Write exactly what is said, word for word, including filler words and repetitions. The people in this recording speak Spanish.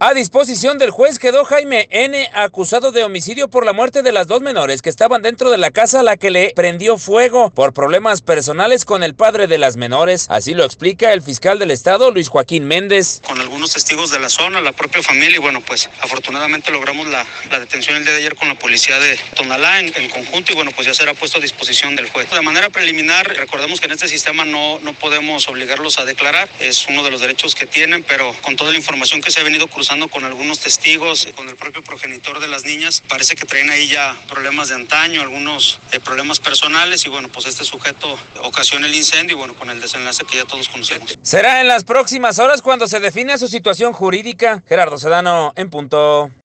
A disposición del juez quedó Jaime N., acusado de homicidio por la muerte de las dos menores que estaban dentro de la casa a la que le prendió fuego por problemas personales con el padre de las menores. Así lo explica el fiscal del estado, Luis Joaquín Méndez. Con algunos testigos de la zona, la propia familia, y bueno, pues afortunadamente logramos la, la detención el día de ayer con la policía de Tonalá en, en conjunto, y bueno, pues ya será puesto a disposición del juez. De manera preliminar, recordemos que en este sistema no, no podemos obligarlos a declarar, es uno de los derechos que tienen, pero con toda la información que se ha venido cruzando con algunos testigos, con el propio progenitor de las niñas, parece que traen ahí ya problemas de antaño, algunos eh, problemas personales, y bueno, pues este sujeto ocasiona el incendio y bueno, con el desenlace que ya todos conocemos. Será en las próximas horas cuando se define su situación jurídica. Gerardo Sedano, en punto.